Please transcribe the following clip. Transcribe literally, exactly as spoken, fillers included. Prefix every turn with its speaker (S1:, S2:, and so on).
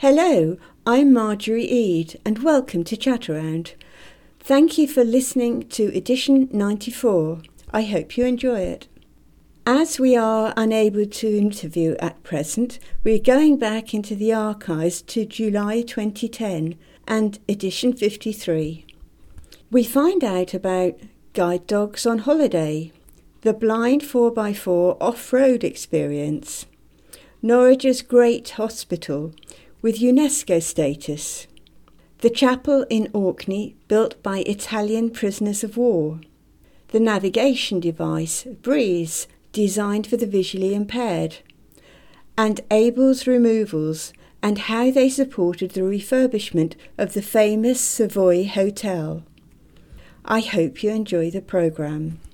S1: Hello, I'm Marjorie Eade and welcome to Chat Around. Thank you for listening to edition ninety-four. I hope you enjoy it. As we are unable to interview at present, we're going back into the archives to July twenty ten and edition fifty-three. We find out about guide dogs on holiday, the blind four by four off-road experience, Norwich's Great Hospital with UNESCO status, the chapel in Orkney built by Italian prisoners of war, the navigation device Breeze designed for the visually impaired, and Abel's Removals and how they supported the refurbishment of the famous Savoy Hotel. I hope you enjoy the programme.